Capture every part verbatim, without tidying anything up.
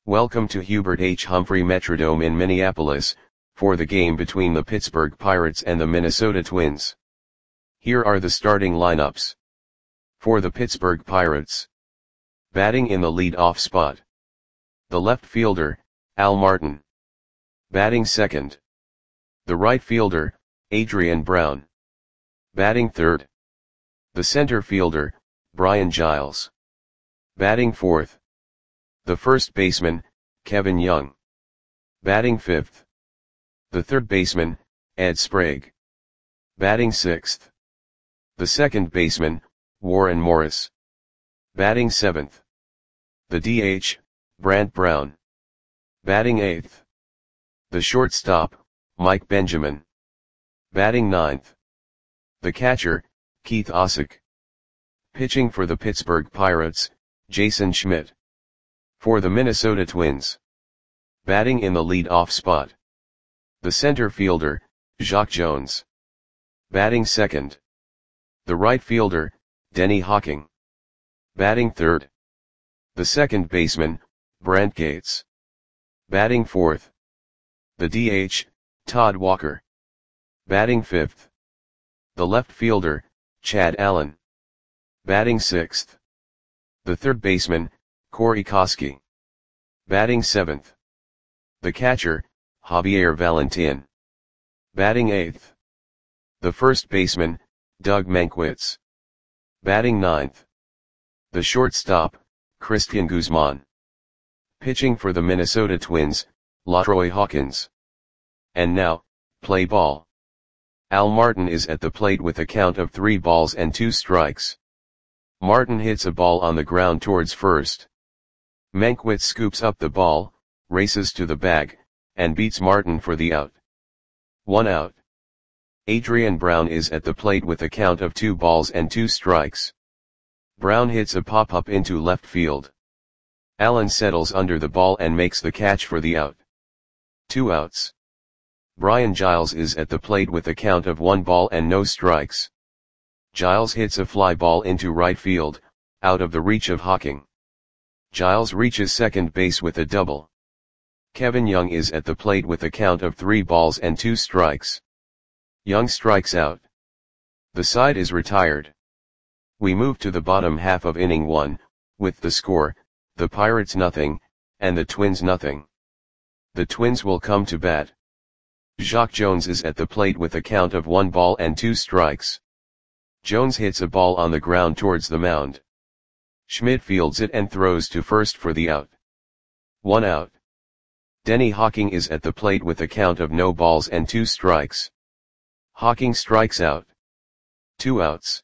Welcome to Hubert H. Humphrey Metrodome in Minneapolis, for the game between the Pittsburgh Pirates and the Minnesota Twins. Here are the starting lineups. For the Pittsburgh Pirates. Batting in the lead-off spot. The left fielder, Al Martin. Batting second. The right fielder, Adrian Brown. Batting third. The center fielder, Brian Giles. Batting fourth. The first baseman, Kevin Young. Batting fifth. The third baseman, Ed Sprague. Batting sixth. The second baseman, Warren Morris. Batting seventh. The D H, Brant Brown. Batting eighth. The shortstop, Mike Benjamin. Batting ninth. The catcher, Keith Osick. Pitching for the Pittsburgh Pirates, Jason Schmidt. For the Minnesota Twins. Batting in the lead-off spot. The center fielder, Jacque Jones. Batting second. The right fielder, Denny Hawking. Batting third. The second baseman, Brent Gates. Batting fourth. The D H, Todd Walker. Batting fifth. The left fielder, Chad Allen. Batting sixth. The third baseman, Corey Koskie. Batting seventh. The catcher, Javier Valentin. Batting eighth. The first baseman, Doug Mankiewicz. Batting ninth. The shortstop, Christian Guzman. Pitching for the Minnesota Twins, LaTroy Hawkins. And now, play ball. Al Martin is at the plate with a count of three balls and two strikes. Martin hits a ball on the ground towards first. Mankiewicz scoops up the ball, races to the bag, and beats Martin for the out. One out. Adrian Brown is at the plate with a count of two balls and two strikes. Brown hits a pop-up into left field. Allen settles under the ball and makes the catch for the out. Two outs. Brian Giles is at the plate with a count of one ball and no strikes. Giles hits a fly ball into right field, out of the reach of Hawking. Giles reaches second base with a double. Kevin Young is at the plate with a count of three balls and two strikes. Young strikes out. The side is retired. We move to the bottom half of inning one, with the score, the Pirates nothing, and the Twins nothing. The Twins will come to bat. Jacque Jones is at the plate with a count of one ball and two strikes. Jones hits a ball on the ground towards the mound. Schmidt fields it and throws to first for the out. One out. Denny Hawking is at the plate with a count of no balls and two strikes. Hawking strikes out. Two outs.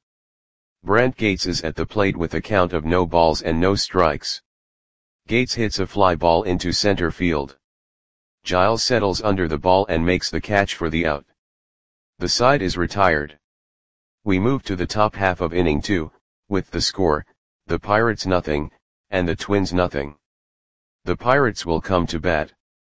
Brent Gates is at the plate with a count of no balls and no strikes. Gates hits a fly ball into center field. Giles settles under the ball and makes the catch for the out. The side is retired. We move to the top half of inning two, with the score, the Pirates nothing, and the Twins nothing. The Pirates will come to bat.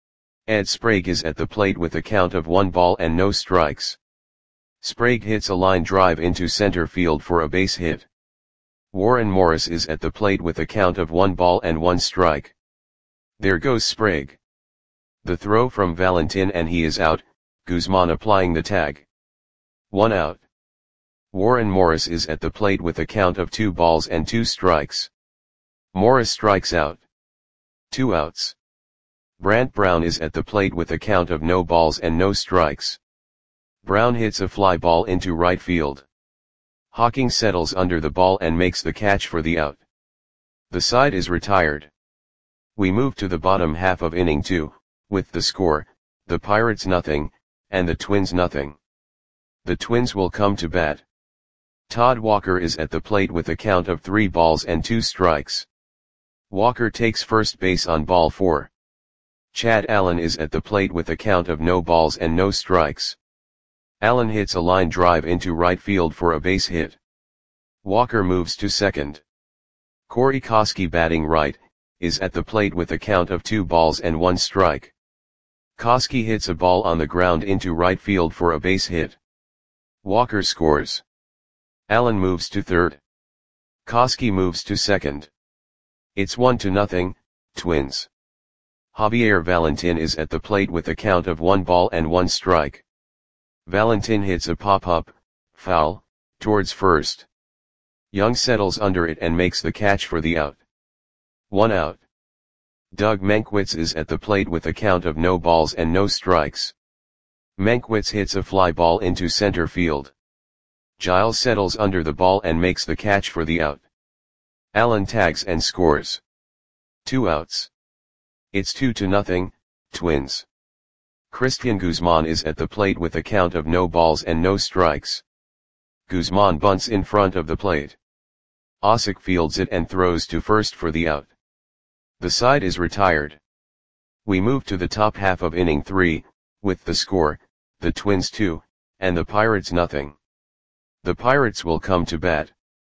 Ed Sprague is at the plate with a count of one ball and no strikes. Sprague hits a line drive into center field for a base hit. Warren Morris is at the plate with a count of one ball and one strike. There goes Sprague. The throw from Valentin and he is out, Guzman applying the tag. One out. Warren Morris is at the plate with a count of two balls and two strikes. Morris strikes out. Two outs. Brant Brown is at the plate with a count of no balls and no strikes. Brown hits a fly ball into right field. Hawking settles under the ball and makes the catch for the out. The side is retired. We move to the bottom half of inning two, with the score, the Pirates nothing, and the Twins nothing. The Twins will come to bat. Todd Walker is at the plate with a count of three balls and two strikes. Walker takes first base on ball four. Chad Allen is at the plate with a count of no balls and no strikes. Allen hits a line drive into right field for a base hit. Walker moves to second. Corey Koskie, batting right, is at the plate with a count of two balls and one strike. Koskie hits a ball on the ground into right field for a base hit. Walker scores. Allen moves to third. Koskie moves to second. It's one to nothing, Twins. Javier Valentin is at the plate with a count of one ball and one strike. Valentin hits a pop-up, foul, towards first. Young settles under it and makes the catch for the out. One out. Doug Mankiewicz is at the plate with a count of no balls and no strikes. Mankiewicz hits a fly ball into center field. Giles settles under the ball and makes the catch for the out. Allen tags and scores. Two outs. It's two to nothing, Twins. Christian Guzman is at the plate with a count of no balls and no strikes. Guzman bunts in front of the plate. Osik fields it and throws to first for the out. The side is retired. We move to the top half of inning three, with the score, the Twins two, and the Pirates nothing. The Pirates will come to bat.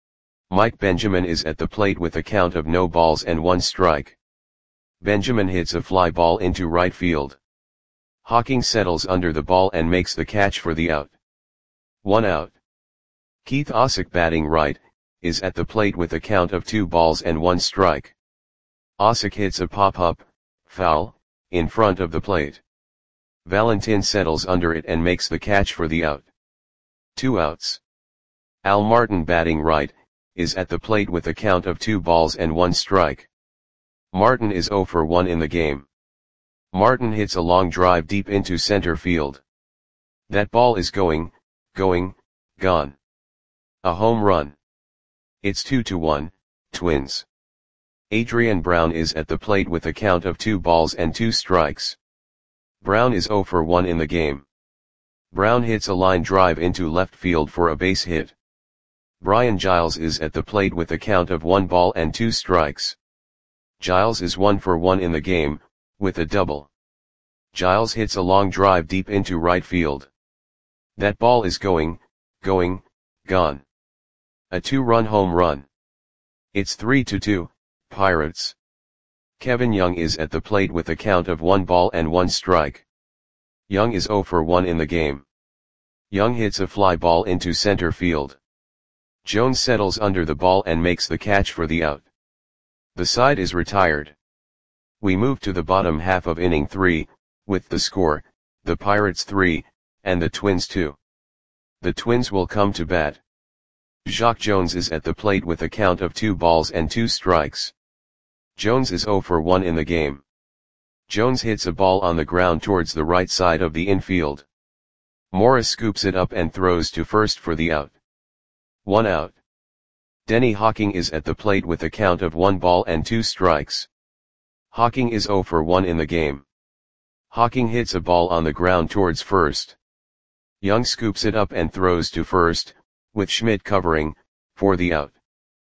Mike Benjamin is at the plate with a count of no balls and one strike. Benjamin hits a fly ball into right field. Hawking settles under the ball and makes the catch for the out. One out. Keith Osik, batting right, is at the plate with a count of two balls and one strike. Osik hits a pop-up, foul, in front of the plate. Valentin settles under it and makes the catch for the out. Two outs. Al Martin, batting right, is at the plate with a count of two balls and one strike. Martin is zero for one in the game. Martin hits a long drive deep into center field. That ball is going, going, gone. A home run. It's two to one, Twins. Adrian Brown is at the plate with a count of two balls and two strikes. Brown is zero for one in the game. Brown hits a line drive into left field for a base hit. Brian Giles is at the plate with a count of one ball and two strikes. Giles is one for one in the game, with a double. Giles hits a long drive deep into right field. That ball is going, going, gone. A two-run home run. It's three to two, Pirates. Kevin Young is at the plate with a count of one ball and one strike. Young is zero for one in the game. Young hits a fly ball into center field. Jones settles under the ball and makes the catch for the out. The side is retired. We move to the bottom half of inning three, with the score, the Pirates three, and the Twins two. The Twins will come to bat. Jacque Jones is at the plate with a count of two balls and two strikes. Jones is zero for one in the game. Jones hits a ball on the ground towards the right side of the infield. Morris scoops it up and throws to first for the out. One out. Denny Hawking is at the plate with a count of one ball and two strikes. Hawking is zero for one in the game. Hawking hits a ball on the ground towards first. Young scoops it up and throws to first, with Schmidt covering, for the out.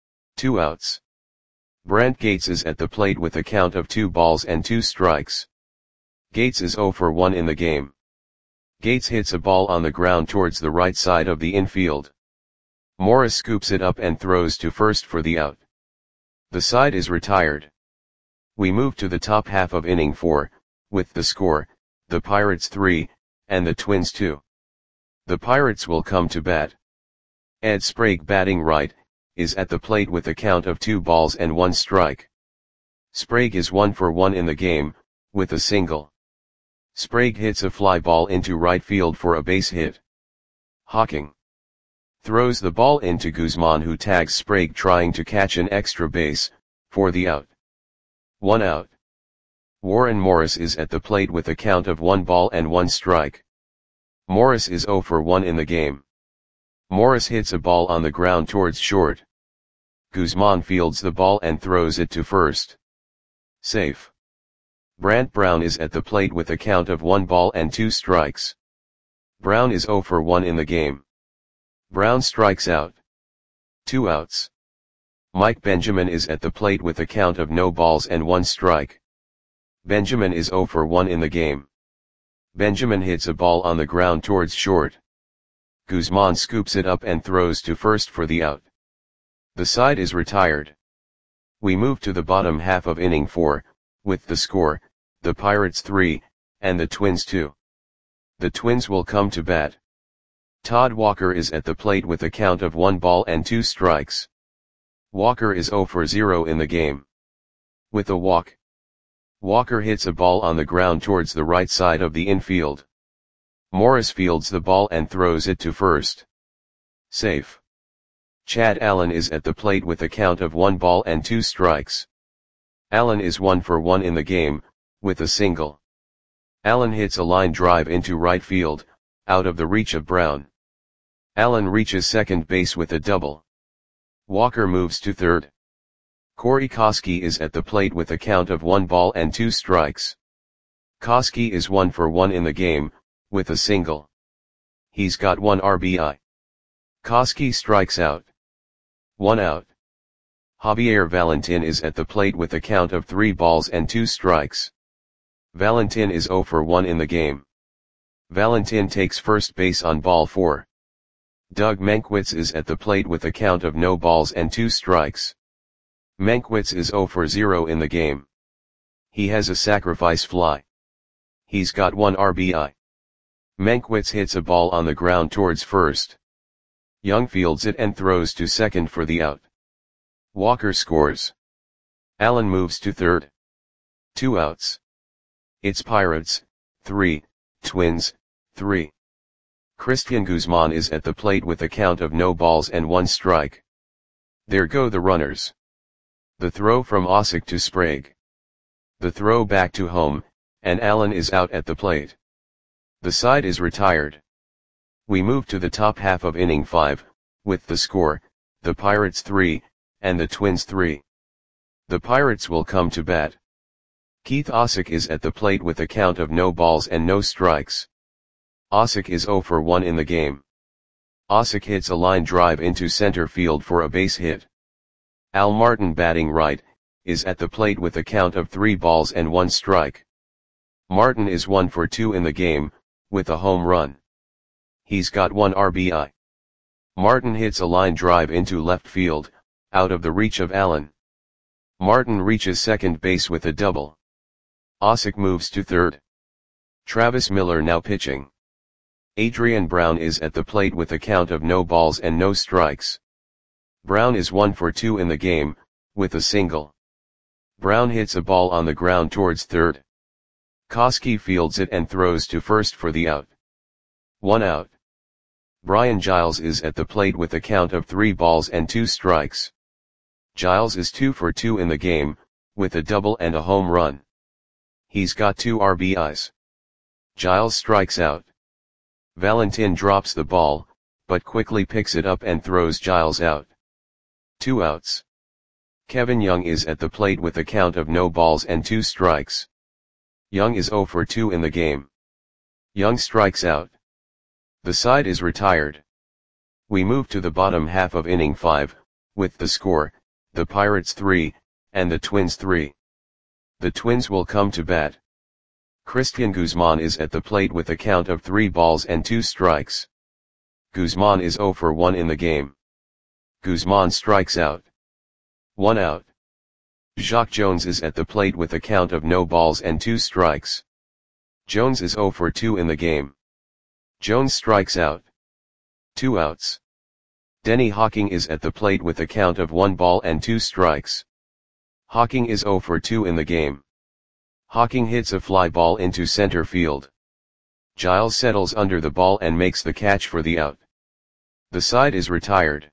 Two outs. Brent Gates is at the plate with a count of two balls and two strikes. Gates is zero for one in the game. Gates hits a ball on the ground towards the right side of the infield. Morris scoops it up and throws to first for the out. The side is retired. We move to the top half of inning four, with the score, the Pirates three, and the Twins two. The Pirates will come to bat. Ed Sprague, batting right, is at the plate with a count of two balls and one strike. Sprague is one for one in the game, with a single. Sprague hits a fly ball into right field for a base hit. Hawking throws the ball into Guzman, who tags Sprague trying to catch an extra base, for the out. One out. Warren Morris is at the plate with a count of one ball and one strike. Morris is zero for one in the game. Morris hits a ball on the ground towards short. Guzman fields the ball and throws it to first. Safe. Brant Brown is at the plate with a count of one ball and two strikes. Brown is zero for one in the game. Brown strikes out. Two outs. Mike Benjamin is at the plate with a count of no balls and one strike. Benjamin is zero for one in the game. Benjamin hits a ball on the ground towards short. Guzman scoops it up and throws to first for the out. The side is retired. We move to the bottom half of inning four, with the score, the Pirates three, and the Twins two. The Twins will come to bat. Todd Walker is at the plate with a count of one ball and two strikes. Walker is zero for zero in the game. With a walk. Walker hits a ball on the ground towards the right side of the infield. Morris fields the ball and throws it to first. Safe. Chad Allen is at the plate with a count of one ball and two strikes. Allen is one for one in the game, with a single. Allen hits a line drive into right field, out of the reach of Brown. Allen reaches second base with a double. Walker moves to third. Corey Koskie is at the plate with a count of one ball and two strikes. Koskie is one for one in the game, with a single. He's got one R B I. Koskie strikes out. One out. Javier Valentin is at the plate with a count of three balls and two strikes. Valentin is zero for one in the game. Valentin takes first base on ball four. Doug Mankiewicz is at the plate with a count of no balls and two strikes. Mankiewicz is zero for zero in the game. He has a sacrifice fly. He's got one R B I. Mankiewicz hits a ball on the ground towards first. Young fields it and throws to second for the out. Walker scores. Allen moves to third. Two outs. It's Pirates, three, Twins, three. Christian Guzman is at the plate with a count of no balls and one strike. There go the runners. The throw from Osick to Sprague. The throw back to home, and Allen is out at the plate. The side is retired. We move to the top half of inning five, with the score, the Pirates three, and the Twins three. The Pirates will come to bat. Keith Osick is at the plate with a count of no balls and no strikes. Osick is zero for one in the game. Osick hits a line drive into center field for a base hit. Al Martin, batting right, is at the plate with a count of three balls and one strike. Martin is one for two in the game, with a home run. He's got one R B I. Martin hits a line drive into left field, out of the reach of Allen. Martin reaches second base with a double. Osick moves to third. Travis Miller now pitching. Adrian Brown is at the plate with a count of no balls and no strikes. Brown is one for two in the game, with a single. Brown hits a ball on the ground towards third. Koskie fields it and throws to first for the out. One out. Brian Giles is at the plate with a count of three balls and two strikes. Giles is two for two in the game, with a double and a home run. He's got two R B Is. Giles strikes out. Valentin drops the ball, but quickly picks it up and throws Giles out. Two outs. Kevin Young is at the plate with a count of no balls and two strikes. Young is zero for two in the game. Young strikes out. The side is retired. We move to the bottom half of inning five, with the score, the Pirates three, and the Twins three. The Twins will come to bat. Christian Guzman is at the plate with a count of three balls and two strikes. Guzman is zero for one in the game. Guzman strikes out. One out. Jacque Jones is at the plate with a count of no balls and two strikes. Jones is zero for two in the game. Jones strikes out. Two outs. Denny Hawking is at the plate with a count of one ball and two strikes. Hawking is zero for two in the game. Hawking hits a fly ball into center field. Giles settles under the ball and makes the catch for the out. The side is retired.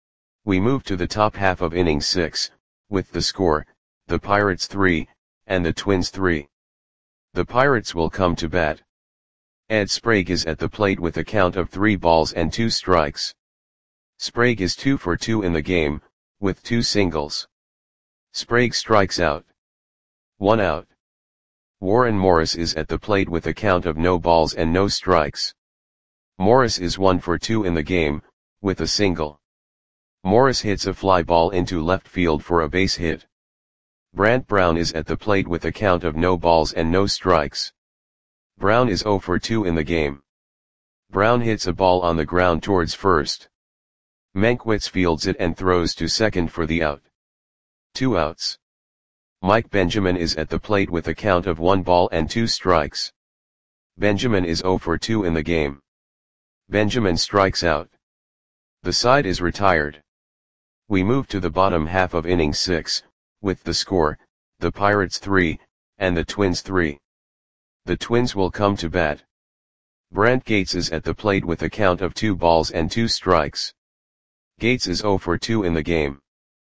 We move to the top half of inning six, with the score, the Pirates three, and the Twins three. The Pirates will come to bat. Ed Sprague is at the plate with a count of three balls and two strikes. Sprague is two for two in the game, with two singles. Sprague strikes out. One out. Warren Morris is at the plate with a count of no balls and no strikes. Morris is one for two in the game, with a single. Morris hits a fly ball into left field for a base hit. Brant Brown is at the plate with a count of no balls and no strikes. Brown is zero for two in the game. Brown hits a ball on the ground towards first. Mankiewicz fields it and throws to second for the out. Two outs. Mike Benjamin is at the plate with a count of one ball and two strikes. Benjamin is zero for two in the game. Benjamin strikes out. The side is retired. We move to the bottom half of inning six, with the score, the Pirates three, and the Twins three. The Twins will come to bat. Brant Gates is at the plate with a count of two balls and two strikes. Gates is zero for two in the game.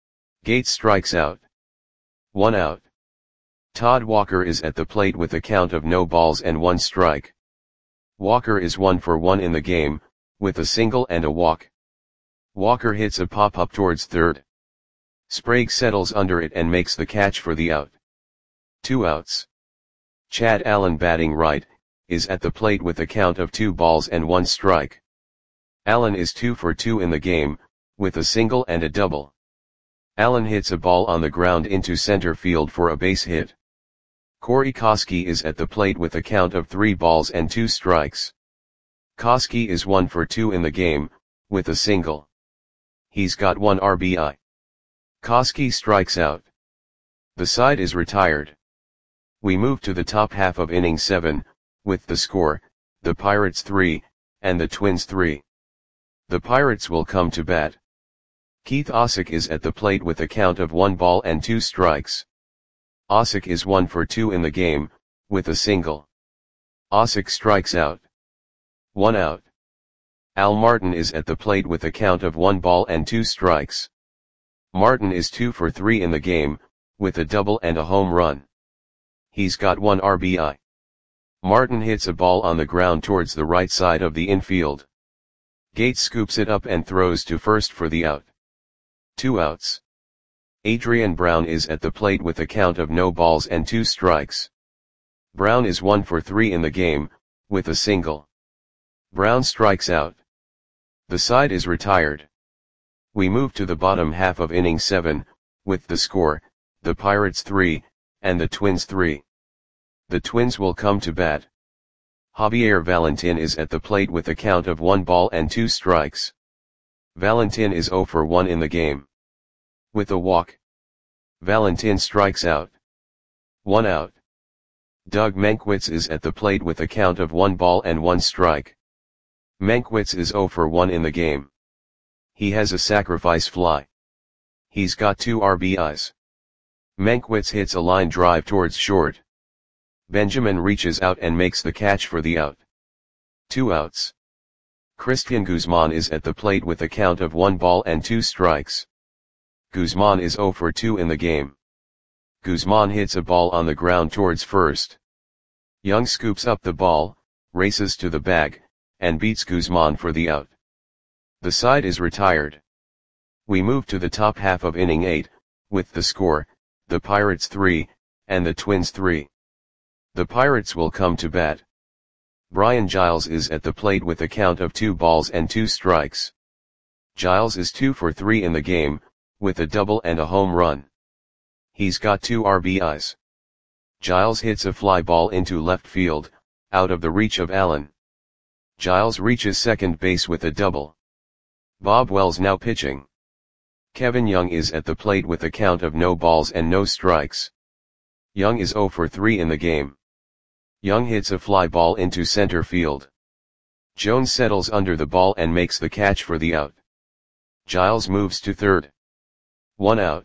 Gates strikes out. One out. Todd Walker is at the plate with a count of no balls and one strike. Walker is one for one in the game, with a single and a walk. Walker hits a pop-up towards third. Sprague settles under it and makes the catch for the out. Two outs. Chad Allen, batting right, is at the plate with a count of two balls and one strike. Allen is two for two in the game, with a single and a double. Allen hits a ball on the ground into center field for a base hit. Corey Koskie is at the plate with a count of three balls and two strikes. Koskie is one for two in the game, with a single. He's got one R B I. Koskie strikes out. The side is retired. We move to the top half of inning seven, with the score, the Pirates three, and the Twins three. The Pirates will come to bat. Keith Osick is at the plate with a count of one ball and two strikes. Osick is one for two in the game, with a single. Osick strikes out. One out. Al Martin is at the plate with a count of one ball and two strikes. Martin is two for three in the game, with a double and a home run. He's got one R B I. Martin hits a ball on the ground towards the right side of the infield. Gates scoops it up and throws to first for the out. Two outs. Adrian Brown is at the plate with a count of no balls and two strikes. Brown is one for three in the game, with a single. Brown strikes out. The side is retired. We move to the bottom half of inning seven, with the score, the Pirates three, and the Twins three. The Twins will come to bat. Javier Valentin is at the plate with a count of one ball and two strikes. Valentin is zero for one in the game. With a walk. Valentin strikes out. One out. Doug Mankiewicz is at the plate with a count of one ball and one strike. Mankiewicz is zero for one in the game. He has a sacrifice fly. He's got two R B Is. Mankiewicz hits a line drive towards short. Benjamin reaches out and makes the catch for the out. Two outs. Christian Guzman is at the plate with a count of one ball and two strikes. Guzman is zero for two in the game. Guzman hits a ball on the ground towards first. Young scoops up the ball, races to the bag, and beats Guzman for the out. The side is retired. We move to the top half of inning eight, with the score, the Pirates three, and the Twins three. The Pirates will come to bat. Brian Giles is at the plate with a count of two balls and two strikes. Giles is two for three in the game, with a double and a home run. He's got two R B Is. Giles hits a fly ball into left field, out of the reach of Allen. Giles reaches second base with a double. Bob Wells now pitching. Kevin Young is at the plate with a count of no balls and no strikes. Young is zero for three in the game. Young hits a fly ball into center field. Jones settles under the ball and makes the catch for the out. Giles moves to third. One out.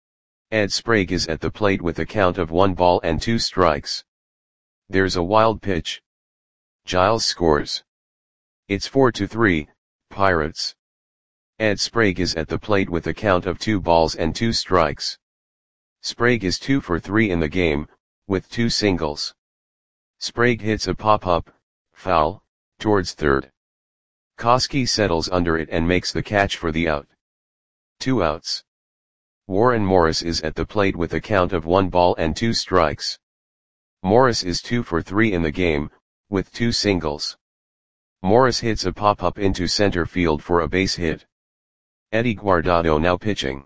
Ed Sprague is at the plate with a count of one ball and two strikes. There's a wild pitch. Giles scores. It's four to three, Pirates. Ed Sprague is at the plate with a count of two balls and two strikes. Sprague is two for three in the game, with two singles. Sprague hits a pop-up, foul, towards third. Koskie settles under it and makes the catch for the out. Two outs. Warren Morris is at the plate with a count of one ball and two strikes. Morris is two for three in the game, with two singles. Morris hits a pop-up into center field for a base hit. Eddie Guardado now pitching.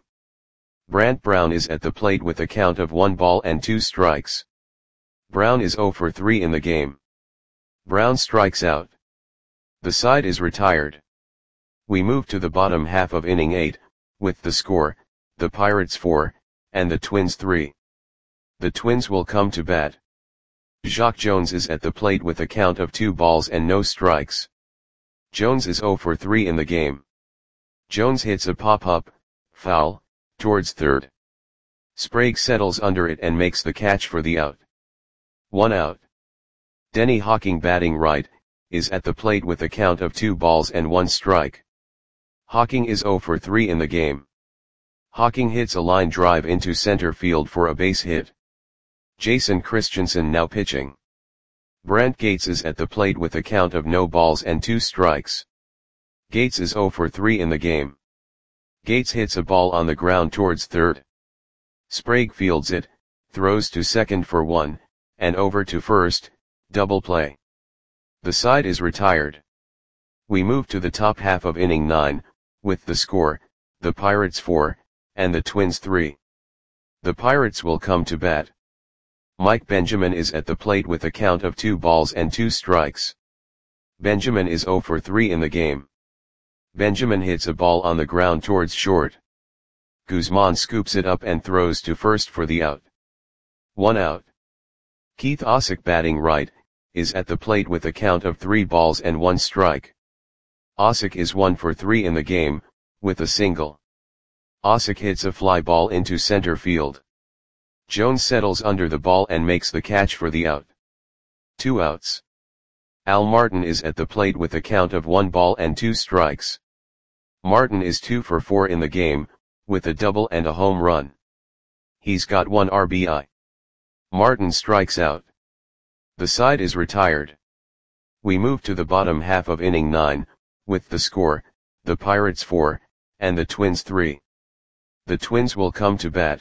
Brant Brown is at the plate with a count of one ball and two strikes. Brown is zero for three in the game. Brown strikes out. The side is retired. We move to the bottom half of inning eight, with the score, the Pirates four, and the Twins three. The Twins will come to bat. Jacque Jones is at the plate with a count of two balls and no strikes. Jones is zero for three in the game. Jones hits a pop-up, foul, towards third. Sprague settles under it and makes the catch for the out. One out. Denny Hawking batting right, is at the plate with a count of two balls and one strike. Hawking is zero for three in the game. Hawking hits a line drive into center field for a base hit. Jason Christensen now pitching. Brent Gates is at the plate with a count of no balls and two strikes. Gates is zero for three in the game. Gates hits a ball on the ground towards third. Sprague fields it, throws to second for one, and over to first, double play. The side is retired. We move to the top half of inning nine, with the score, the Pirates four, and the Twins three. The Pirates will come to bat. Mike Benjamin is at the plate with a count of two balls and two strikes. Benjamin is zero for three in the game. Benjamin hits a ball on the ground towards short. Guzman scoops it up and throws to first for the out. One out. Keith Osick batting right, is at the plate with a count of three balls and one strike. Osick is one for three in the game, with a single. Osick hits a fly ball into center field. Jones settles under the ball and makes the catch for the out. Two outs. Al Martin is at the plate with a count of one ball and two strikes. Martin is two for four in the game, with a double and a home run. He's got one R B I. Martin strikes out. The side is retired. We move to the bottom half of inning nine, with the score, the Pirates four, and the Twins three. The Twins will come to bat.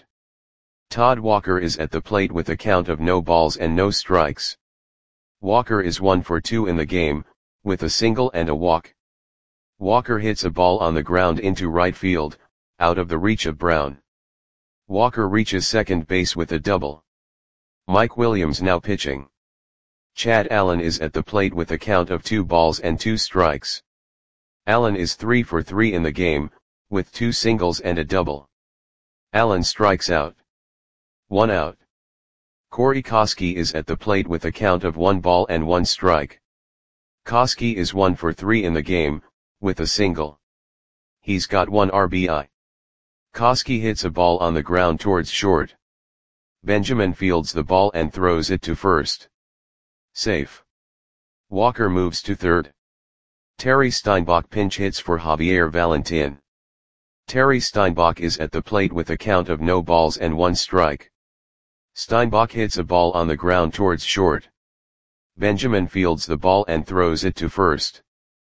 Todd Walker is at the plate with a count of no balls and no strikes. Walker is one for two in the game, with a single and a walk. Walker hits a ball on the ground into right field, out of the reach of Brown. Walker reaches second base with a double. Mike Williams now pitching. Chad Allen is at the plate with a count of two balls and two strikes. Allen is three for three in the game, with two singles and a double. Allen strikes out. One out. Corey Koskie is at the plate with a count of one ball and one strike. Koskie is one for three in the game, with a single. He's got one R B I. Koskie hits a ball on the ground towards short. Benjamin fields the ball and throws it to first. Safe. Walker moves to third. Terry Steinbach pinch hits for Javier Valentin. Terry Steinbach is at the plate with a count of no balls and one strike. Steinbach hits a ball on the ground towards short. Benjamin fields the ball and throws it to first.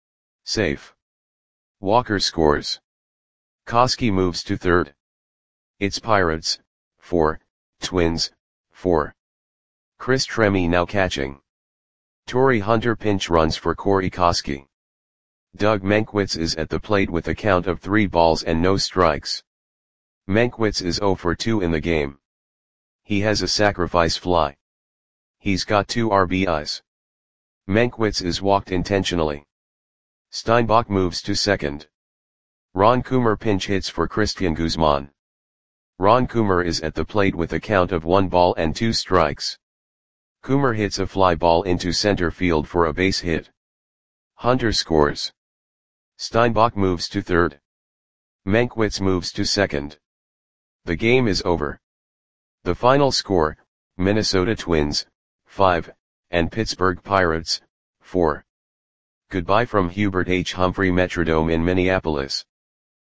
Safe. Walker scores. Koskie moves to third. It's Pirates, four, Twins, four. Chris Tremi now catching. Torrey Hunter pinch runs for Corey Koskie. Doug Mankiewicz is at the plate with a count of three balls and no strikes. Mankiewicz is zero for two in the game. He has a sacrifice fly. He's got two R B Is. Mankiewicz is walked intentionally. Steinbach moves to second. Ron Coomer pinch hits for Christian Guzman. Ron Coomer is at the plate with a count of one ball and two strikes. Coomer hits a fly ball into center field for a base hit. Hunter scores. Steinbach moves to third. Mankiewicz moves to second. The game is over. The final score, Minnesota Twins, five, and Pittsburgh Pirates, four. Goodbye from Hubert H. Humphrey Metrodome in Minneapolis.